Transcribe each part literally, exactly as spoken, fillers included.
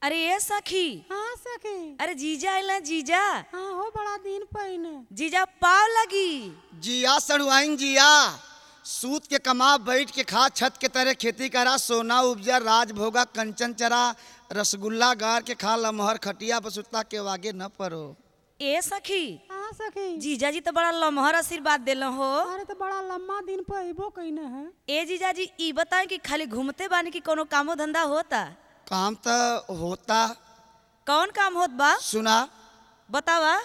अरे ए सखी। हाँ सखी। अरे जीजा आइला जीजा। हाँ हो बड़ा दिन पहिने। जीजा पाव लगी। जिया सड़ुआइन जिया, सूत के कमा बैठ के खा, छत के तरह खेती करा, सोना उपजा राज भोगा कंचन चरा, रसगुल्ला गार के खा, लमहर खटिया बसुता के वागे न परो। ए सखी। हाँ सखी। जीजा जी तो बड़ा लमहर आशीर्वाद देलो हो। अरे तो बड़ा लम्बा दिन पहिबो कइने है। ए जीजा जी ई बताएं कि खाली घूमते बानी कि कोनो कामो धंधा होता? काम तो होता। कौन काम होत बा? सुना बतावा।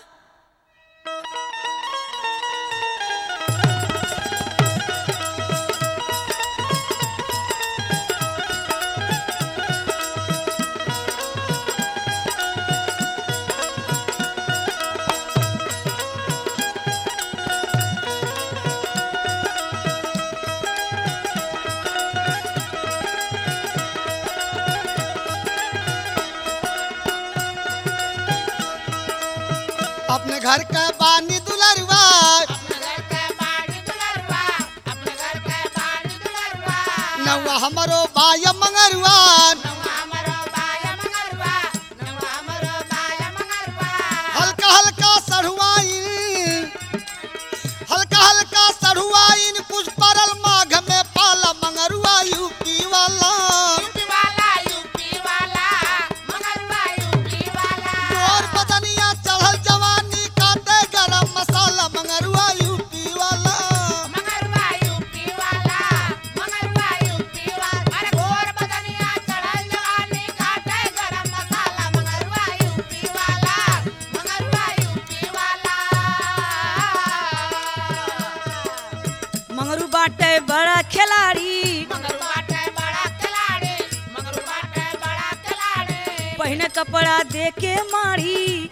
अपने घर का बानी दुलरवा, नौवा हमरो बाय मंगरवा, हल्का हल्का सढ़ुआइन, हल्का हल्का सढ़ुआइन, कुछ परल माघ में पाला मंगरुआ यूपी वाला, और बदनिया चढ़ल जवानी काटे गरम मसाला मंगरुआ यूपी वाला। मंगरू बाटे बड़ा खिलाड़ी, पहिने कपड़ा दे के मारी,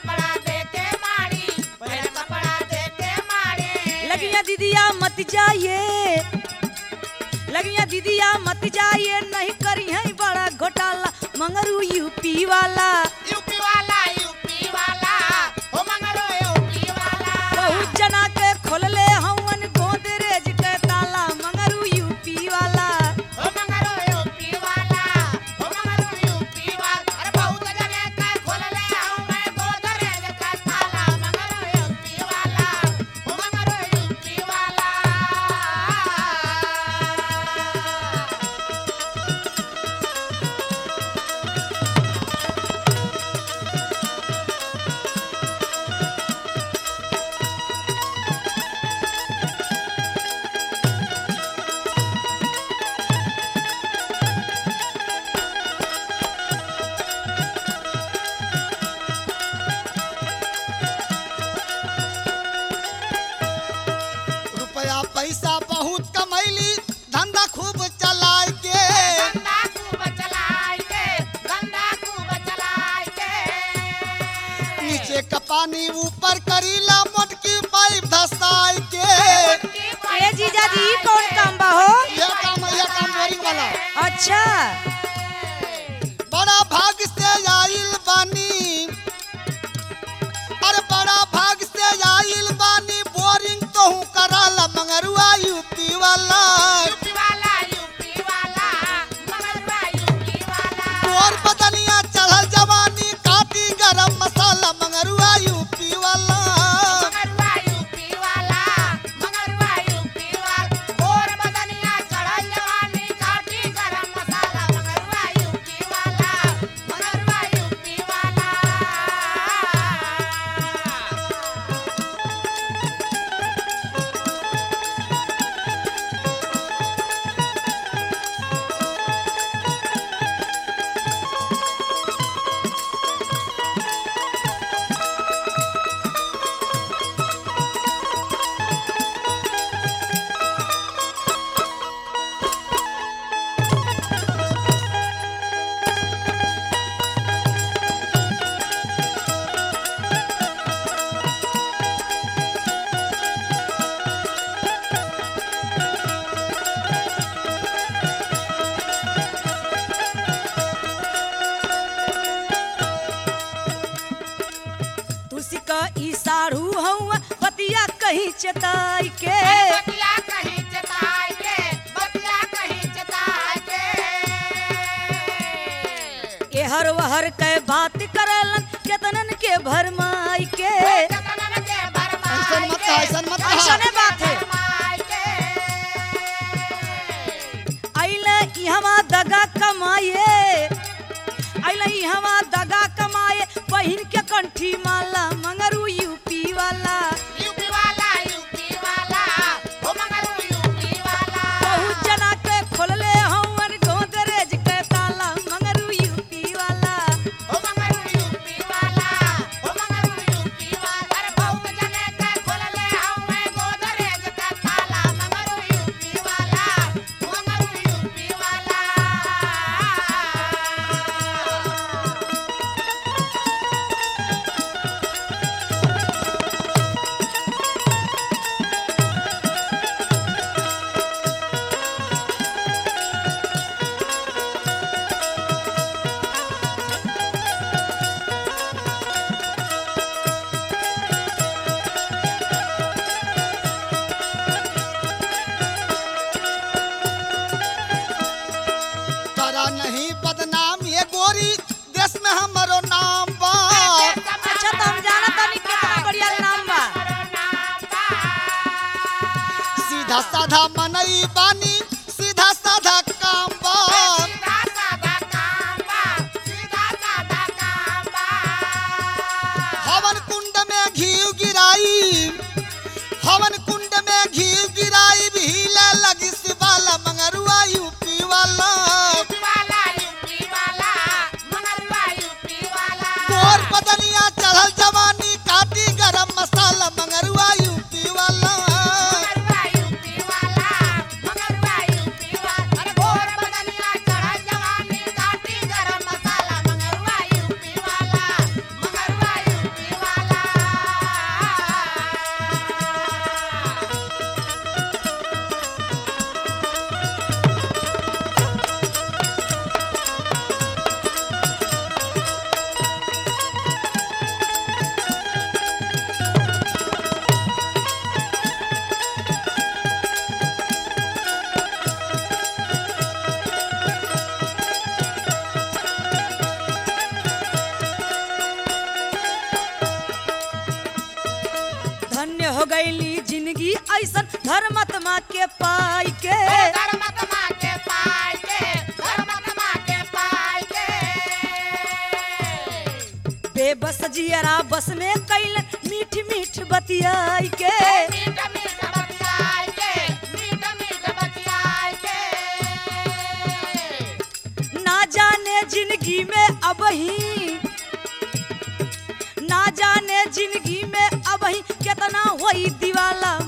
लगिया दीदिया मत जाइए, लगिया दीदिया मत जाइए, नहीं करी है बड़ा घोटाला मंगरू यूपी वाला, बहुत जना के खोलले हवन गोदरेज के ताला मंगरू यूपी वाला। रुपया पैसा बहुत कमैली, धंधा खूब चलाए के, नीचे का पानी ऊपर करीला, मोटकी पाइप धसाए के। ए जीजा जी कौन काम बा हो? ये काम ये काम बोरिंग वाला। अच्छा बड़ा भाग से आइल बानी, अरे बड़ा भाग से आइल बानी, बोरिंग तो हूँ कराला मंगरुआ यूपी वाला, और बदनिया चढ़ल जवानी काटी गरम मसाला मंगरुआ यूपी वाला। तुलसी का ई साढ़ू हऊँ बतिया कहीं चताई के, एहर वहर के बात करलन केतनन के भरमाई के ऐसन मत कहा, ऐसन मत कहा। ऐसने बात है अइले इहवा दगा कमाए अइले इहवा दगा कमाए पहिन के कंठी माला मंगरू यूपी वाला बहुत जना के खोलले हवन गोदरेज के ताला मंगरू यूपी वाला तारा नहीं बदनाम ये गोरी देश में हमारो नाम बा। अच्छा तो हम जाना तानी कितना बढ़िया नाम बा सीधा साधा मनई बानी सीधा साधा काम बा। हवन कुंड में घी गिराई हवन कुंड में घी गिराई भी हिले लगी शिवाला मंगरुआ यूपी वाला गोर बदनिया चढ़ल जवानी काटी गरम मसाला मंगरुआ यूपी वाला धन्य हो गईली जिंदगी ऐसन धर्मात्मा के पाई के बेबस जियरा बस में कैलन मीठ मीठ बतियाई के ना जाने जिंदगी में अब ही ना जाने जिंदगी में अब ही कितना होई दीवाला